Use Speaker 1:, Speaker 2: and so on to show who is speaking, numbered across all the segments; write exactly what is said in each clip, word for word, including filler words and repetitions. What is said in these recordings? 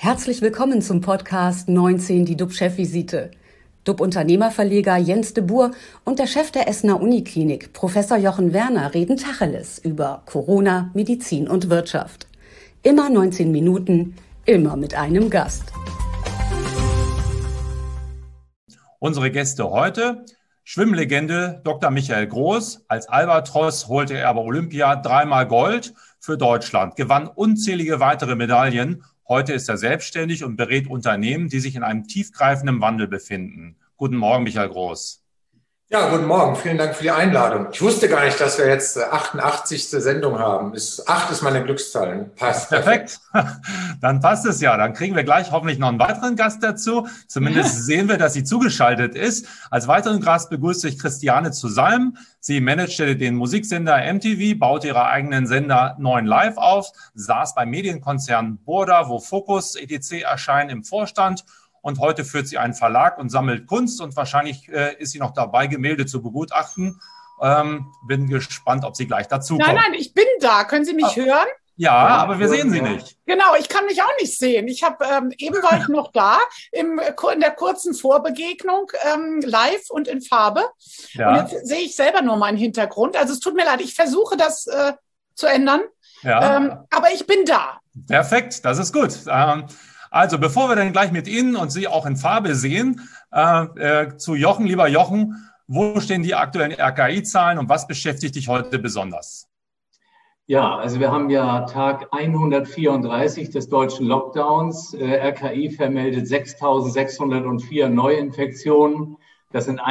Speaker 1: Herzlich willkommen zum Podcast neunzehn, die D U B-Chefvisite. D U B-Unternehmerverleger Jens de Boer und der Chef der Essener Uniklinik, Professor Jochen Werner, reden Tacheles über Corona, Medizin und Wirtschaft. Immer neunzehn Minuten, immer mit einem Gast.
Speaker 2: Unsere Gäste heute: Schwimmlegende Doktor Michael Groß. Als Albatros holte er bei Olympia dreimal Gold für Deutschland, gewann unzählige weitere Medaillen. Heute ist er selbstständig und berät Unternehmen, die sich in einem tiefgreifenden Wandel befinden. Guten Morgen, Michael Groß.
Speaker 3: Ja, guten Morgen. Vielen Dank für die Einladung. Ich wusste gar nicht, dass wir jetzt achtundachtzigste Sendung haben. Acht ist meine Glückszahl. Passt.
Speaker 2: Perfekt. Dann passt es ja. Dann kriegen wir gleich hoffentlich noch einen weiteren Gast dazu. Zumindest sehen wir, dass sie zugeschaltet ist. Als weiteren Gast begrüße ich Christiane zu Salm. Sie managte den Musiksender M T V, baute ihre eigenen Sender neun Live auf, saß beim Medienkonzern Burda, wo Focus et cetera erscheinen, im Vorstand. Und heute führt sie einen Verlag und sammelt Kunst und wahrscheinlich äh, ist sie noch dabei, Gemälde zu begutachten. Ähm, bin gespannt, ob sie gleich dazu kommt.
Speaker 4: Nein, nein, ich bin da. Können Sie mich
Speaker 2: Ach,
Speaker 4: hören?
Speaker 2: Ja, ja, aber wir sehen Sie nicht.
Speaker 4: Genau, ich kann mich auch nicht sehen. Ich habe ähm, eben war ich noch da im, in der kurzen Vorbegegnung ähm, live und in Farbe. Ja. Und jetzt sehe ich selber nur meinen Hintergrund. Also es tut mir leid, ich versuche das äh, zu ändern. Ja. Ähm, aber ich bin da.
Speaker 2: Perfekt, das ist gut. Ähm, Also, bevor wir dann gleich mit Ihnen und Sie auch in Farbe sehen, äh, äh, zu Jochen. Lieber Jochen, wo stehen die aktuellen R K I-Zahlen und was beschäftigt dich heute besonders?
Speaker 5: Ja, also wir haben ja Tag hundertvierunddreißig des deutschen Lockdowns. Äh, R K I vermeldet sechstausendsechshundertvier Neuinfektionen. Das sind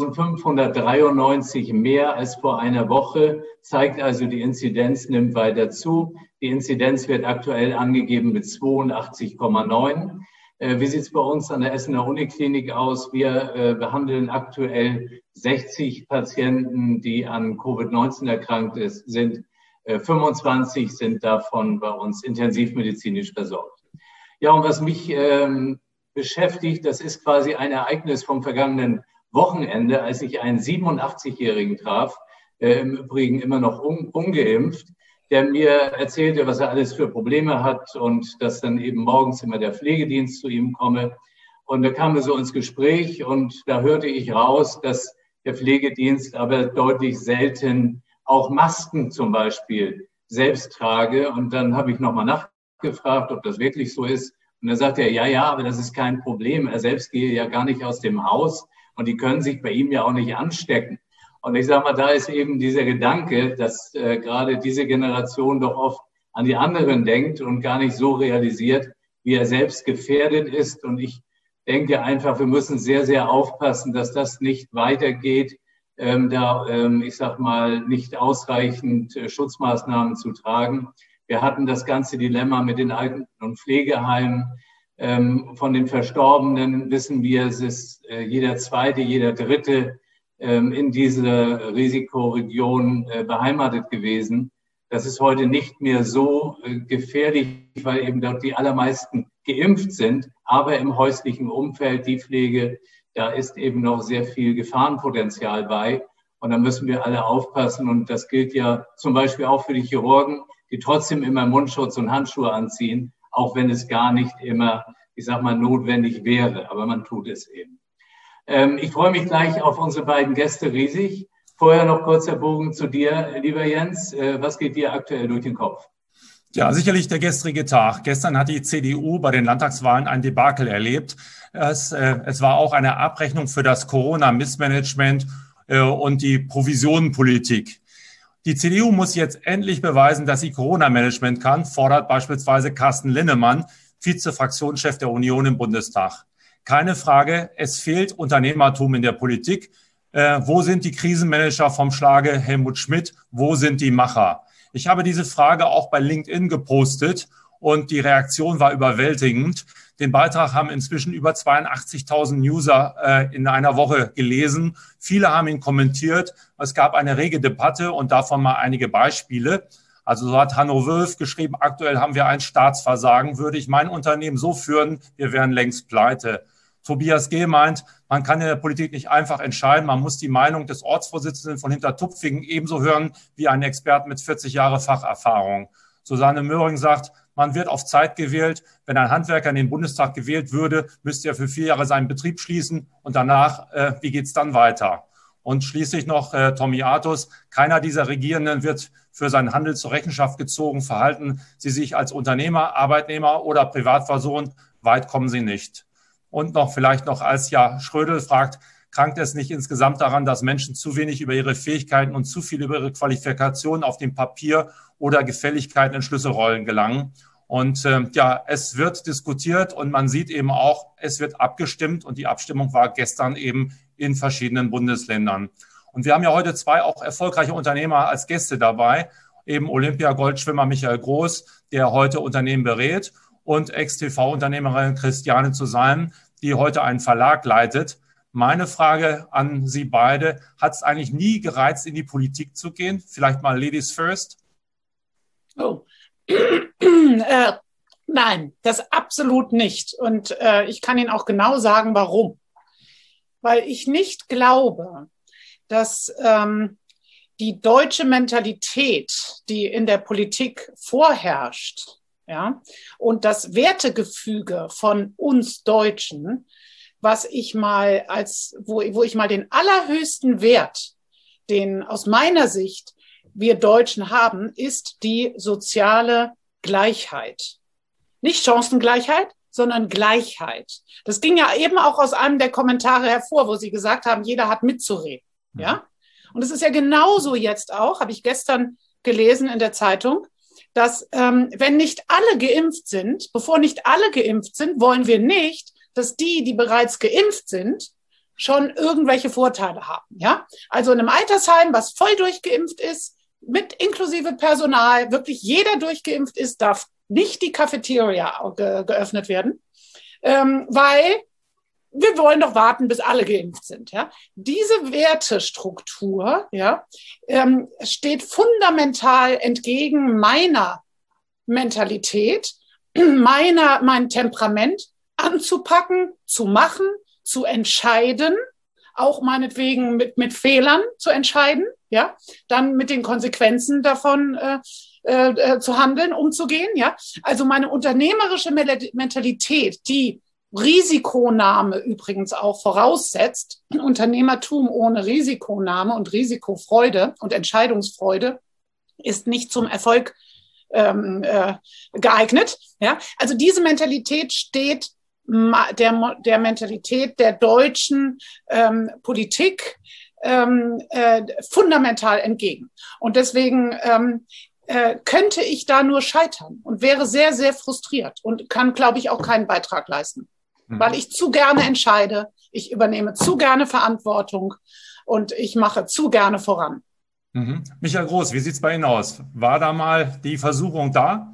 Speaker 5: eintausendfünfhundertdreiundneunzig mehr als vor einer Woche, zeigt also, die Inzidenz nimmt weiter zu. Die Inzidenz wird aktuell angegeben mit zweiundachtzig Komma neun. Äh, wie sieht es bei uns an der Essener Uniklinik aus? Wir äh, behandeln aktuell sechzig Patienten, die an Covid neunzehn erkrankt ist, sind. Äh, fünfundzwanzig sind davon bei uns intensivmedizinisch versorgt. Ja, und was mich ähm, beschäftigt, das ist quasi ein Ereignis vom vergangenen Wochenende, als ich einen siebenundachtzigjährigen traf, äh, im Übrigen immer noch un, ungeimpft, der mir erzählte, was er alles für Probleme hat und dass dann eben morgens immer der Pflegedienst zu ihm komme. Und da kamen wir so ins Gespräch und da hörte ich raus, dass der Pflegedienst aber deutlich selten auch Masken zum Beispiel selbst trage. Und dann habe ich nochmal nachgefragt, ob das wirklich so ist. Und dann sagt er, ja, ja, aber das ist kein Problem. Er selbst gehe ja gar nicht aus dem Haus und die können sich bei ihm ja auch nicht anstecken. Und ich sage mal, da ist eben dieser Gedanke, dass äh, gerade diese Generation doch oft an die anderen denkt und gar nicht so realisiert, wie er selbst gefährdet ist. Und ich denke einfach, wir müssen sehr, sehr aufpassen, dass das nicht weitergeht, ähm, da, ähm, ich sag mal, nicht ausreichend äh, Schutzmaßnahmen zu tragen. Wir hatten das ganze Dilemma mit den Alten- und Pflegeheimen. Ähm, von den Verstorbenen wissen wir, es ist äh, jeder Zweite, jeder Dritte ähm, in dieser Risikoregion äh, beheimatet gewesen. Das ist heute nicht mehr so äh, gefährlich, weil eben dort die allermeisten geimpft sind. Aber im häuslichen Umfeld, die Pflege, da ist eben noch sehr viel Gefahrenpotenzial bei. Und da müssen wir alle aufpassen. Und das gilt ja zum Beispiel auch für die Chirurgen, die trotzdem immer Mundschutz und Handschuhe anziehen, auch wenn es gar nicht immer, ich sag mal, notwendig wäre. Aber man tut es eben. Ähm, ich freue mich gleich auf unsere beiden Gäste riesig. Vorher noch kurzer Bogen zu dir, lieber Jens. Äh, was geht dir aktuell durch den Kopf?
Speaker 2: Ja, sicherlich der gestrige Tag. Gestern hat die C D U bei den Landtagswahlen ein Debakel erlebt. Es, äh, es war auch eine Abrechnung für das Corona-Missmanagement äh, und die Provisionenpolitik. Die C D U muss jetzt endlich beweisen, dass sie Corona-Management kann, fordert beispielsweise Carsten Linnemann, Vize-Fraktionschef der Union im Bundestag. Keine Frage, es fehlt Unternehmertum in der Politik. Äh, wo sind die Krisenmanager vom Schlage Helmut Schmidt? Wo sind die Macher? Ich habe diese Frage auch bei LinkedIn gepostet und die Reaktion war überwältigend. Den Beitrag haben inzwischen über zweiundachtzigtausend User äh, in einer Woche gelesen. Viele haben ihn kommentiert. Es gab eine rege Debatte und davon mal einige Beispiele. Also so hat Hanno Wölf geschrieben, aktuell haben wir ein Staatsversagen. Würde ich mein Unternehmen so führen, wir wären längst pleite. Tobias G. meint, man kann in der Politik nicht einfach entscheiden. Man muss die Meinung des Ortsvorsitzenden von Hintertupfingen ebenso hören wie einen Experten mit vierzig Jahre Facherfahrung. Susanne Möhring sagt, man wird auf Zeit gewählt. Wenn ein Handwerker in den Bundestag gewählt würde, müsste er für vier Jahre seinen Betrieb schließen und danach, äh, wie geht's dann weiter? Und schließlich noch äh, Tommy Artus. Keiner dieser Regierenden wird für sein Handeln zur Rechenschaft gezogen. Verhalten sie sich als Unternehmer, Arbeitnehmer oder Privatperson, weit kommen sie nicht. Und noch vielleicht noch als ja Schrödel fragt, krankt es nicht insgesamt daran, dass Menschen zu wenig über ihre Fähigkeiten und zu viel über ihre Qualifikationen auf dem Papier oder Gefälligkeiten in Schlüsselrollen gelangen? Und äh, ja, es wird diskutiert und man sieht eben auch, es wird abgestimmt und die Abstimmung war gestern eben in verschiedenen Bundesländern. Und wir haben ja heute zwei auch erfolgreiche Unternehmer als Gäste dabei, eben Olympia-Goldschwimmer Michael Groß, der heute Unternehmen berät, und Ex-T V-Unternehmerin Christiane zu Salm, die heute einen Verlag leitet. Meine Frage an Sie beide, hat es eigentlich nie gereizt, in die Politik zu gehen? Vielleicht mal Ladies first.
Speaker 4: Oh. äh, nein, das absolut nicht. Und äh, ich kann Ihnen auch genau sagen, warum. Weil ich nicht glaube, dass ähm, die deutsche Mentalität, die in der Politik vorherrscht, ja, und das Wertegefüge von uns Deutschen, was ich mal als, wo, wo ich mal den allerhöchsten Wert, den aus meiner Sicht wir Deutschen haben, ist die soziale Gleichheit. Nicht Chancengleichheit, sondern Gleichheit. Das ging ja eben auch aus einem der Kommentare hervor, wo Sie gesagt haben, jeder hat mitzureden. Mhm. Ja? Und es ist ja genauso jetzt auch, habe ich gestern gelesen in der Zeitung, dass ähm, wenn nicht alle geimpft sind, bevor nicht alle geimpft sind, wollen wir nicht, dass die, die bereits geimpft sind, schon irgendwelche Vorteile haben. Ja? Also in einem Altersheim, was voll durchgeimpft ist, mit inklusive Personal, wirklich jeder durchgeimpft ist, darf nicht die Cafeteria ge- geöffnet werden, ähm, weil wir wollen doch warten, bis alle geimpft sind. Ja? Diese Wertestruktur ja, ähm, steht fundamental entgegen meiner Mentalität, meiner, mein Temperament anzupacken, zu machen, zu entscheiden, auch meinetwegen mit, mit Fehlern zu entscheiden, ja, dann mit den Konsequenzen davon äh, äh, zu handeln, umzugehen, ja. Also meine unternehmerische Mentalität, die Risikonahme übrigens auch voraussetzt, Unternehmertum ohne Risikonahme und Risikofreude und Entscheidungsfreude ist nicht zum Erfolg ähm, äh, geeignet, ja. Also diese Mentalität steht der, der Mentalität der deutschen ähm, Politik ähm, äh, fundamental entgegen. Und deswegen ähm, äh, könnte ich da nur scheitern und wäre sehr, sehr frustriert und kann, glaube ich, auch keinen Beitrag leisten, mhm. weil ich zu gerne entscheide, ich übernehme zu gerne Verantwortung und ich mache zu gerne voran.
Speaker 2: Mhm. Michael Groß, wie sieht es bei Ihnen aus? War da mal die Versuchung da?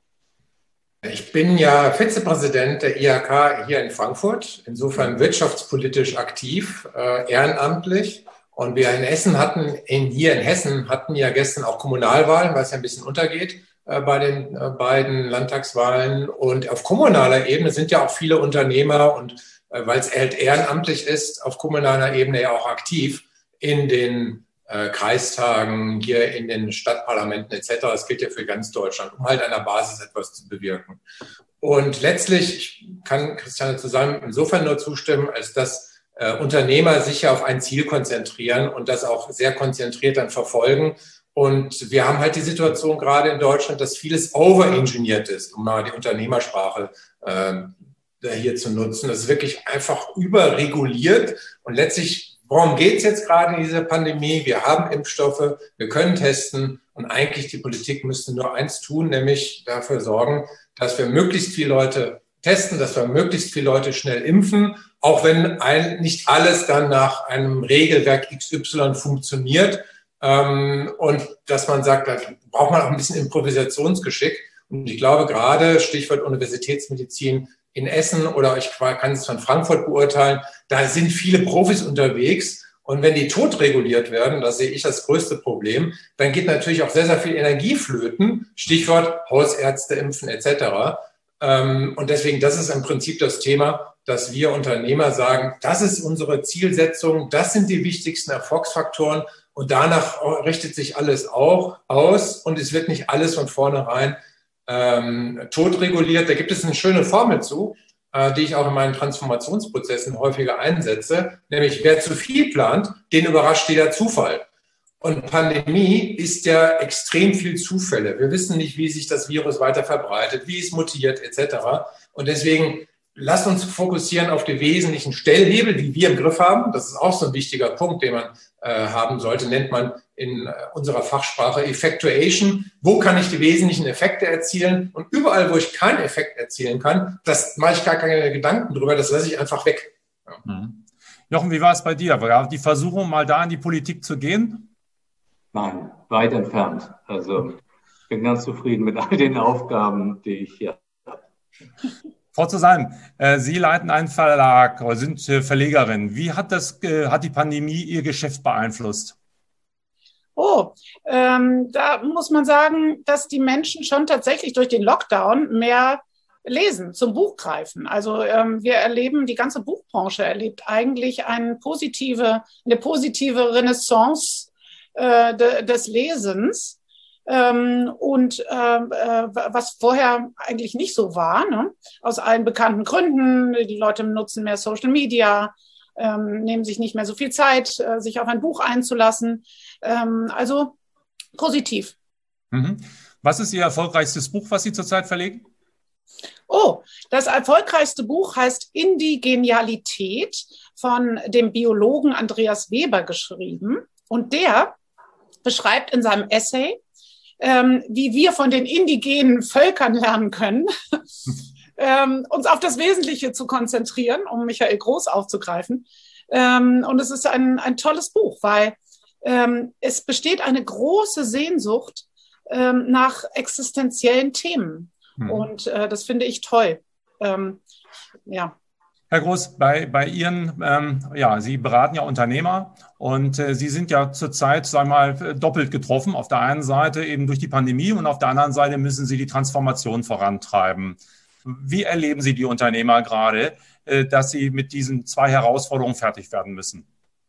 Speaker 3: Ich bin ja Vizepräsident der I H K hier in Frankfurt, insofern wirtschaftspolitisch aktiv, äh, ehrenamtlich. Und wir in Essen hatten, in, hier in Hessen hatten ja gestern auch Kommunalwahlen, was ja ein bisschen untergeht äh, bei den äh, beiden Landtagswahlen. Und auf kommunaler Ebene sind ja auch viele Unternehmer und äh, weil es halt ehrenamtlich ist, auf kommunaler Ebene ja auch aktiv in den Äh, Kreistagen, hier in den Stadtparlamenten et cetera. Das gilt ja für ganz Deutschland, um halt an der Basis etwas zu bewirken. Und letztlich, ich kann Christiane zusammen insofern nur zustimmen, als dass äh, Unternehmer sich ja auf ein Ziel konzentrieren und das auch sehr konzentriert dann verfolgen. Und wir haben halt die Situation gerade in Deutschland, dass vieles overengineert ist, um mal die Unternehmersprache äh, hier zu nutzen. Das ist wirklich einfach überreguliert und letztlich worum geht es jetzt gerade in dieser Pandemie? Wir haben Impfstoffe, wir können testen und eigentlich die Politik müsste nur eins tun, nämlich dafür sorgen, dass wir möglichst viele Leute testen, dass wir möglichst viele Leute schnell impfen, auch wenn ein, nicht alles dann nach einem Regelwerk X Y funktioniert ähm, und dass man sagt, da braucht man auch ein bisschen Improvisationsgeschick. Und ich glaube gerade, Stichwort Universitätsmedizin, in Essen oder ich kann es von Frankfurt beurteilen, da sind viele Profis unterwegs. Und wenn die totreguliert werden, das sehe ich das größte Problem, dann geht natürlich auch sehr, sehr viel Energie flöten. Stichwort Hausärzte impfen et cetera. Und deswegen, das ist im Prinzip das Thema, dass wir Unternehmer sagen, das ist unsere Zielsetzung, das sind die wichtigsten Erfolgsfaktoren und danach richtet sich alles auch aus und es wird nicht alles von vornherein ähm, totreguliert. Da gibt es eine schöne Formel zu, äh, die ich auch in meinen Transformationsprozessen häufiger einsetze, nämlich wer zu viel plant, den überrascht jeder Zufall. Und Pandemie ist ja extrem viel Zufälle. Wir wissen nicht, wie sich das Virus weiter verbreitet, wie es mutiert et cetera. Und deswegen lasst uns fokussieren auf die wesentlichen Stellhebel, die wir im Griff haben. Das ist auch so ein wichtiger Punkt, den man äh, haben sollte, nennt man in äh, unserer Fachsprache Effectuation. Wo kann ich die wesentlichen Effekte erzielen? Und überall, wo ich keinen Effekt erzielen kann, das mache ich gar keine Gedanken drüber, das lasse ich einfach weg. Ja.
Speaker 2: Mhm. Jochen, wie war es bei dir? War die Versuchung, mal da in die Politik zu gehen?
Speaker 5: Nein, weit entfernt. Also ich bin ganz zufrieden mit all den Aufgaben, die ich hier habe.
Speaker 2: Frau Zusalm, Sie leiten einen Verlag oder sind Verlegerin. Wie hat das, hat die Pandemie Ihr Geschäft beeinflusst?
Speaker 4: Oh, ähm, da muss man sagen, dass die Menschen schon tatsächlich durch den Lockdown mehr lesen, zum Buch greifen. Also ähm, wir erleben, die ganze Buchbranche erlebt eigentlich eine positive, eine positive Renaissance äh, de, des Lesens. Ähm, und äh, was vorher eigentlich nicht so war, ne? Aus allen bekannten Gründen. Die Leute nutzen mehr Social Media, ähm, nehmen sich nicht mehr so viel Zeit, äh, sich auf ein Buch einzulassen. Ähm, also positiv.
Speaker 2: Mhm. Was ist Ihr erfolgreichstes Buch, was Sie zurzeit verlegen?
Speaker 4: Oh, das erfolgreichste Buch heißt Indigenialität, von dem Biologen Andreas Weber geschrieben. Und der beschreibt in seinem Essay, Ähm, wie wir von den indigenen Völkern lernen können, ähm, uns auf das Wesentliche zu konzentrieren, um Michael Groß aufzugreifen. Ähm, und es ist ein, ein tolles Buch, weil ähm, es besteht eine große Sehnsucht ähm, nach existenziellen Themen. Hm. Und äh, das finde ich toll. Ähm, ja.
Speaker 2: Herr Groß, bei, bei Ihren, ähm, ja, Sie beraten ja Unternehmer und äh, Sie sind ja zurzeit, sagen wir mal, doppelt getroffen. Auf der einen Seite eben durch die Pandemie und auf der anderen Seite müssen Sie die Transformation vorantreiben. Wie erleben Sie die Unternehmer gerade, äh, dass sie mit diesen zwei Herausforderungen fertig werden müssen?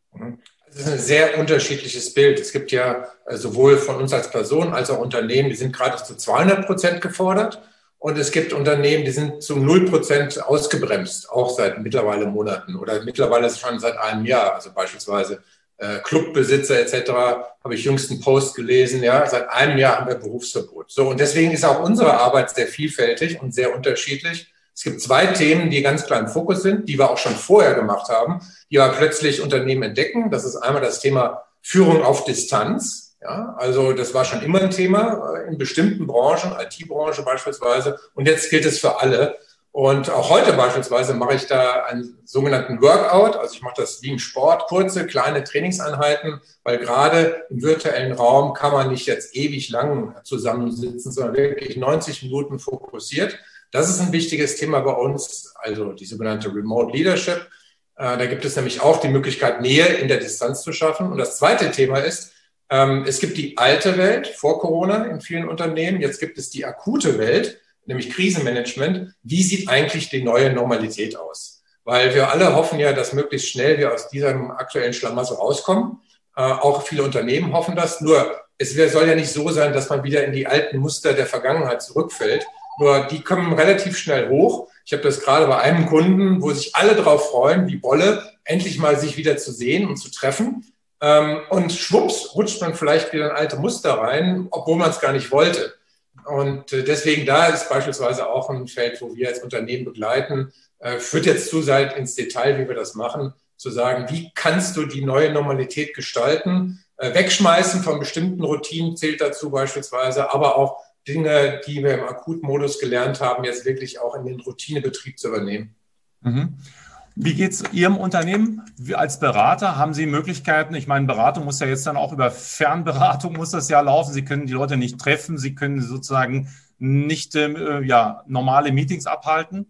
Speaker 3: Das ist ein sehr unterschiedliches Bild. Es gibt ja sowohl von uns als Person als auch Unternehmen, die sind gerade zu zweihundert Prozent gefordert. Und es gibt Unternehmen, die sind zu null Prozent ausgebremst, auch seit mittlerweile Monaten oder mittlerweile schon seit einem Jahr. Also beispielsweise äh, Clubbesitzer et cetera habe ich jüngst einen Post gelesen. Ja, seit einem Jahr haben wir Berufsverbot. So, und deswegen ist auch unsere Arbeit sehr vielfältig und sehr unterschiedlich. Es gibt zwei Themen, die ganz klar im Fokus sind, die wir auch schon vorher gemacht haben, die aber plötzlich Unternehmen entdecken. Das ist einmal das Thema Führung auf Distanz. Ja, also das war schon immer ein Thema in bestimmten Branchen, I T-Branche beispielsweise. Und jetzt gilt es für alle. Und auch heute beispielsweise mache ich da einen sogenannten Workout. Also ich mache das wie im Sport, kurze, kleine Trainingseinheiten, weil gerade im virtuellen Raum kann man nicht jetzt ewig lang zusammensitzen, sondern wirklich neunzig Minuten fokussiert. Das ist ein wichtiges Thema bei uns, also die sogenannte Remote Leadership. Da gibt es nämlich auch die Möglichkeit, Nähe in der Distanz zu schaffen. Und das zweite Thema ist, es gibt die alte Welt vor Corona in vielen Unternehmen. Jetzt gibt es die akute Welt, nämlich Krisenmanagement. Wie sieht eigentlich die neue Normalität aus? Weil wir alle hoffen ja, dass möglichst schnell wir aus diesem aktuellen Schlamassel rauskommen. Auch viele Unternehmen hoffen das. Nur es soll ja nicht so sein, dass man wieder in die alten Muster der Vergangenheit zurückfällt. Nur die kommen relativ schnell hoch. Ich habe das gerade bei einem Kunden, wo sich alle drauf freuen, wie Bolle, endlich mal sich wieder zu sehen und zu treffen. Und schwupps rutscht man vielleicht wieder in alte Muster rein, obwohl man es gar nicht wollte. Und deswegen da ist beispielsweise auch ein Feld, wo wir als Unternehmen begleiten, führt jetzt zu weit ins Detail, wie wir das machen, zu sagen, wie kannst du die neue Normalität gestalten? Wegschmeißen von bestimmten Routinen zählt dazu beispielsweise, aber auch Dinge, die wir im Akutmodus gelernt haben, jetzt wirklich auch in den Routinebetrieb zu übernehmen.
Speaker 2: Mhm. Wie geht es Ihrem Unternehmen? Als Berater haben Sie Möglichkeiten? Ich meine, Beratung muss ja jetzt dann auch über Fernberatung muss das ja laufen. Sie können die Leute nicht treffen. Sie können sozusagen nicht äh, ja, normale Meetings abhalten.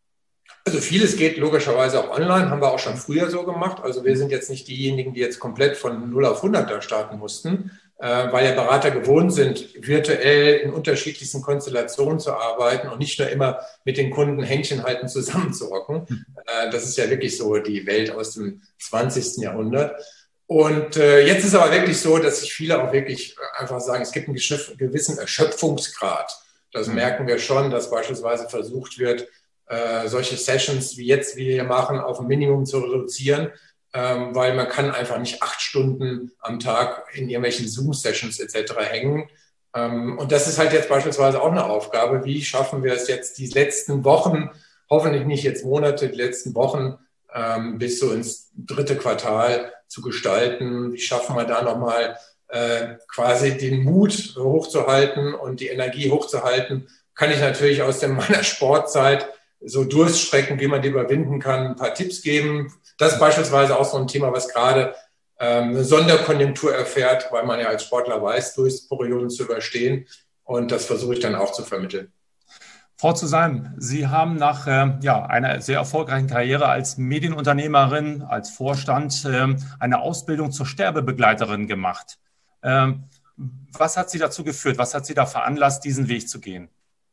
Speaker 3: Also vieles geht logischerweise auch online, haben wir auch schon früher so gemacht. Also wir sind jetzt nicht diejenigen, die jetzt komplett von null auf hundert da starten mussten, äh, weil ja Berater gewohnt sind, virtuell in unterschiedlichsten Konstellationen zu arbeiten und nicht nur immer mit den Kunden Händchen halten zusammenzuhocken. Äh, das ist ja wirklich so die Welt aus dem zwanzigsten Jahrhundert. Und äh, jetzt ist aber wirklich so, dass sich viele auch wirklich einfach sagen, es gibt einen gewissen Erschöpfungsgrad. Das merken wir schon, dass beispielsweise versucht wird, äh, solche Sessions wie jetzt wir hier machen, auf ein Minimum zu reduzieren, ähm, weil man kann einfach nicht acht Stunden am Tag in irgendwelchen Zoom-Sessions et cetera hängen. Ähm, und das ist halt jetzt beispielsweise auch eine Aufgabe. Wie schaffen wir es jetzt, die letzten Wochen, hoffentlich nicht jetzt Monate, die letzten Wochen ähm, bis so ins dritte Quartal zu gestalten? Wie schaffen wir da nochmal äh, quasi den Mut hochzuhalten und die Energie hochzuhalten? Kann ich natürlich aus der, meiner Sportzeit so Durststrecken, wie man die überwinden kann, ein paar Tipps geben. Das ist beispielsweise auch so ein Thema, was gerade ähm, eine Sonderkonjunktur erfährt, weil man ja als Sportler weiß, Durstperioden zu überstehen. Und das versuche ich dann auch zu vermitteln.
Speaker 2: Frau Zuseim, Sie haben nach äh, ja, einer sehr erfolgreichen Karriere als Medienunternehmerin, als Vorstand äh, eine Ausbildung zur Sterbebegleiterin gemacht. Ähm, was hat Sie dazu geführt? Was hat Sie da veranlasst, diesen Weg zu gehen?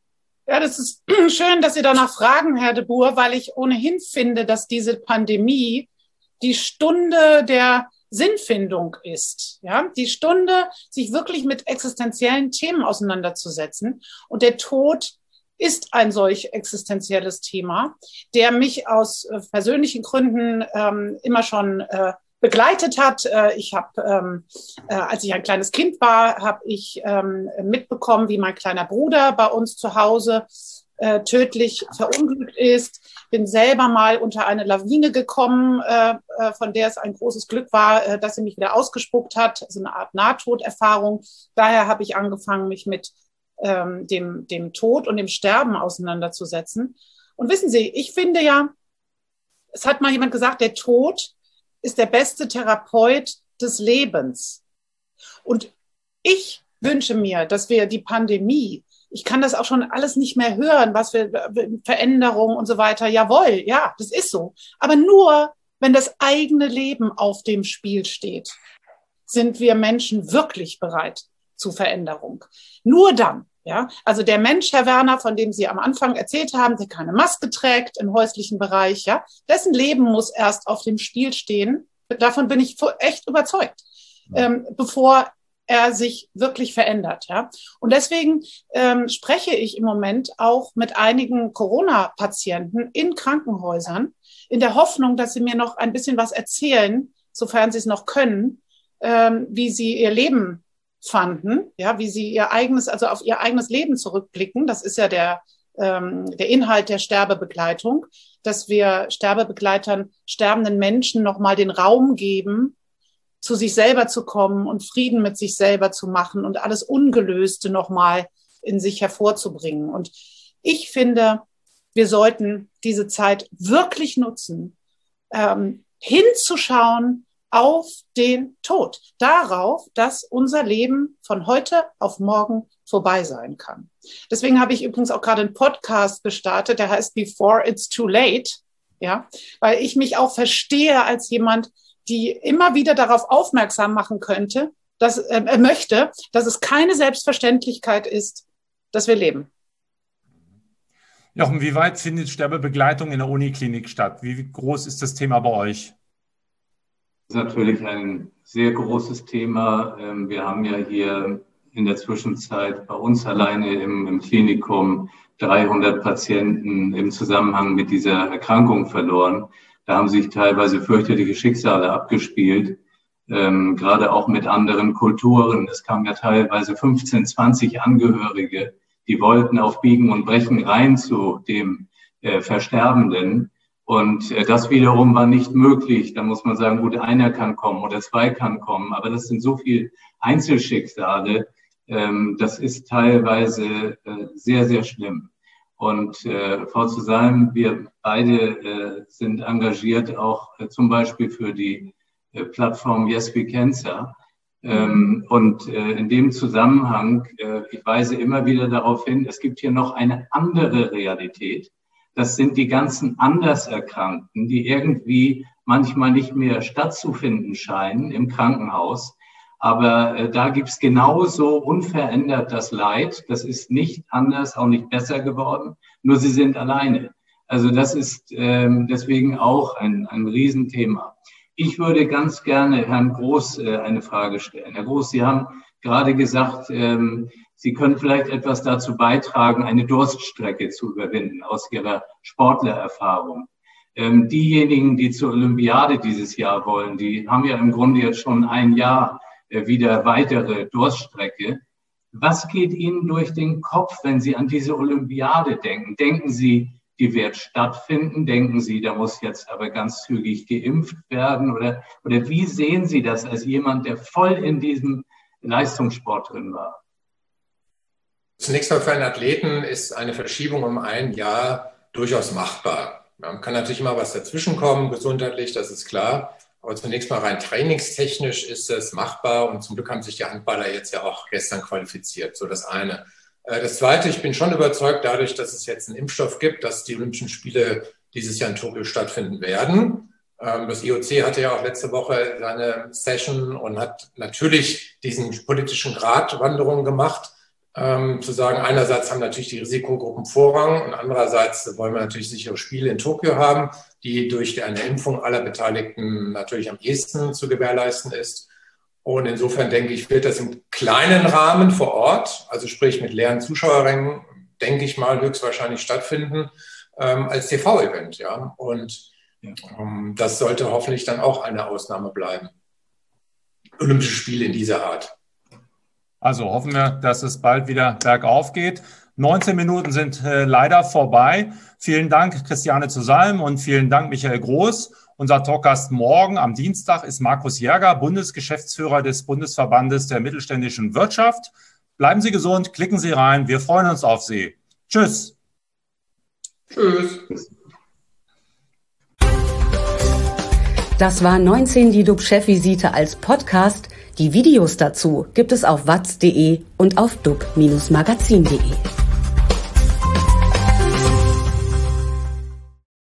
Speaker 4: Ja, das ist schön, dass Sie danach fragen, Herr de Boer, weil ich ohnehin finde, dass diese Pandemie die Stunde der Sinnfindung ist. Ja, die Stunde, sich wirklich mit existenziellen Themen auseinanderzusetzen. Und der Tod ist ein solch existenzielles Thema, der mich aus äh, persönlichen Gründen ähm, immer schon äh, begleitet hat. Äh, ich habe, ähm, äh, als ich ein kleines Kind war, habe ich ähm, mitbekommen, wie mein kleiner Bruder bei uns zu Hause äh, tödlich verunglückt ist. Bin selber mal unter eine Lawine gekommen, äh, äh, von der es ein großes Glück war, äh, dass sie mich wieder ausgespuckt hat. Also eine Art Nahtoderfahrung. Daher habe ich angefangen, mich mit ähm, dem, dem Tod und dem Sterben auseinanderzusetzen. Und wissen Sie, ich finde ja, es hat mal jemand gesagt, der Tod ist der beste Therapeut des Lebens. Und ich wünsche mir, dass wir die Pandemie, ich kann das auch schon alles nicht mehr hören, was für Veränderungen und so weiter. Jawohl, ja, das ist so. Aber nur, wenn das eigene Leben auf dem Spiel steht, sind wir Menschen wirklich bereit zu Veränderung. Nur dann. Ja, also der Mensch, Herr Werner, von dem Sie am Anfang erzählt haben, der keine Maske trägt im häuslichen Bereich, ja, dessen Leben muss erst auf dem Spiel stehen. Davon bin ich echt überzeugt, ähm, bevor er sich wirklich verändert. Ja, und deswegen ähm, spreche ich im Moment auch mit einigen Corona-Patienten in Krankenhäusern in der Hoffnung, dass sie mir noch ein bisschen was erzählen, sofern sie es noch können, ähm, wie sie ihr Leben fanden, ja, wie sie ihr eigenes, also auf ihr eigenes Leben zurückblicken. Das ist ja der, ähm, der Inhalt der Sterbebegleitung, dass wir Sterbebegleitern, sterbenden Menschen nochmal den Raum geben, zu sich selber zu kommen und Frieden mit sich selber zu machen und alles Ungelöste nochmal in sich hervorzubringen. Und ich finde, wir sollten diese Zeit wirklich nutzen, ähm, hinzuschauen auf den Tod, darauf, dass unser Leben von heute auf morgen vorbei sein kann. Deswegen habe ich übrigens auch gerade einen Podcast gestartet, der heißt Before It's Too Late, ja, weil ich mich auch verstehe als jemand, die immer wieder darauf aufmerksam machen könnte, dass äh, er möchte, dass es keine Selbstverständlichkeit ist, dass wir leben.
Speaker 2: Jochen, wie weit findet Sterbebegleitung in der Uniklinik statt? Wie groß ist das Thema bei euch?
Speaker 5: Das ist natürlich ein sehr großes Thema. Wir haben ja hier in der Zwischenzeit bei uns alleine im, im Klinikum dreihundert Patienten im Zusammenhang mit dieser Erkrankung verloren. Da haben sich teilweise fürchterliche Schicksale abgespielt, ähm, gerade auch mit anderen Kulturen. Es kamen ja teilweise fünfzehn, zwanzig Angehörige, die wollten auf Biegen und Brechen rein zu dem äh, Versterbenden. Und das wiederum war nicht möglich. Da muss man sagen, gut, einer kann kommen oder zwei kann kommen. Aber das sind so viele Einzelschicksale. Das ist teilweise sehr, sehr schlimm. Und Frau Zuseim, wir beide sind engagiert auch zum Beispiel für die Plattform Yes We Cancer. Und in dem Zusammenhang, ich weise immer wieder darauf hin, es gibt hier noch eine andere Realität. Das sind die ganzen Anderserkrankten, die irgendwie manchmal nicht mehr stattzufinden scheinen im Krankenhaus. Aber äh, da gibt's genauso unverändert das Leid. Das ist nicht anders, auch nicht besser geworden. Nur sie sind alleine. Also das ist ähm, deswegen auch ein, ein Riesenthema. Ich würde ganz gerne Herrn Groß äh, eine Frage stellen. Herr Groß, Sie haben gerade gesagt, ähm, Sie können vielleicht etwas dazu beitragen, eine Durststrecke zu überwinden aus Ihrer Sportlererfahrung. Ähm, diejenigen, die zur Olympiade dieses Jahr wollen, die haben ja im Grunde jetzt schon ein Jahr äh, wieder weitere Durststrecke. Was geht Ihnen durch den Kopf, wenn Sie an diese Olympiade denken? Denken Sie, die wird stattfinden? Denken Sie, da muss jetzt aber ganz zügig geimpft werden? Oder, oder wie sehen Sie das als jemand, der voll in diesem Leistungssport drin war?
Speaker 3: Zunächst mal für einen Athleten ist eine Verschiebung um ein Jahr durchaus machbar. Man kann natürlich immer was dazwischenkommen, gesundheitlich, das ist klar. Aber zunächst mal rein trainingstechnisch ist es machbar und zum Glück haben sich die Handballer jetzt ja auch gestern qualifiziert. So das eine. Das Zweite, ich bin schon überzeugt dadurch, dass es jetzt einen Impfstoff gibt, dass die Olympischen Spiele dieses Jahr in Tokio stattfinden werden. Das I O C hatte ja auch letzte Woche seine Session und hat natürlich diesen politischen Gratwanderungen gemacht. Ähm, zu sagen, einerseits haben natürlich die Risikogruppen Vorrang und andererseits wollen wir natürlich sichere Spiele in Tokio haben, die durch eine Impfung aller Beteiligten natürlich am ehesten zu gewährleisten ist. Und insofern denke ich, wird das im kleinen Rahmen vor Ort, also sprich mit leeren Zuschauerrängen, denke ich mal, höchstwahrscheinlich stattfinden ähm, als T V-Event. Ja? Und ähm, das sollte hoffentlich dann auch eine Ausnahme bleiben. Olympische Spiele in dieser Art.
Speaker 2: Also hoffen wir, dass es bald wieder bergauf geht. neunzehn Minuten sind äh, leider vorbei. Vielen Dank, Christiane zu Salm, und vielen Dank, Michael Groß. Unser Talkgast morgen am Dienstag ist Markus Jäger, Bundesgeschäftsführer des Bundesverbandes der mittelständischen Wirtschaft. Bleiben Sie gesund, klicken Sie rein. Wir freuen uns auf Sie. Tschüss.
Speaker 3: Tschüss.
Speaker 1: Das war neunzehn die D U B-Chefvisite als Podcast. Die Videos dazu gibt es auf watz punkt de und auf dub Bindestrich magazin punkt de.